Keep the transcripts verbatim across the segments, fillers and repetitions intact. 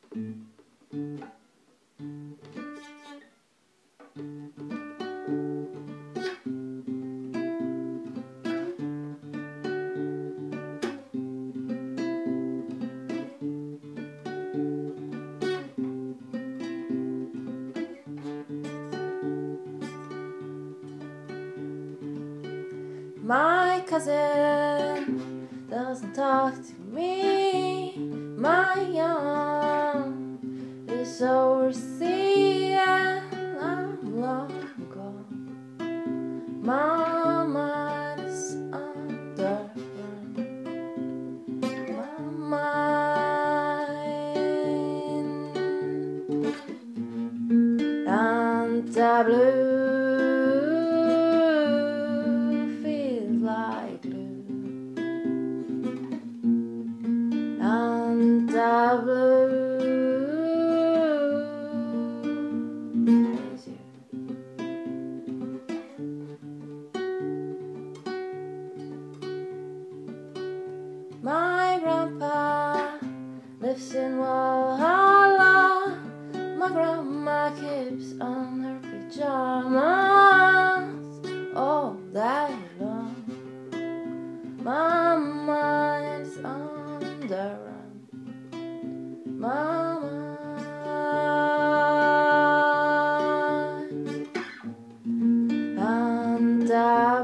My cousin doesn't talk to me. My young is overseas and I'm long gone. My mind is underground. My mind and the blue like glue, and the blue is you. My grandpa lives in Valhalla. My grandma keeps on her pajamas all day long. My mind is on the run. My mind and the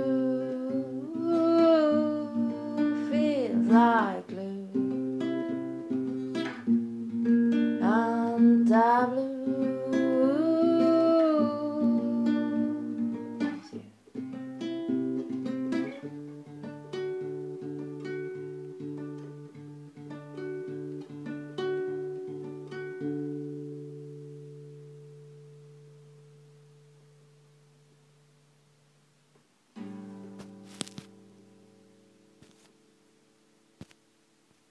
blue feels like glue, and the blue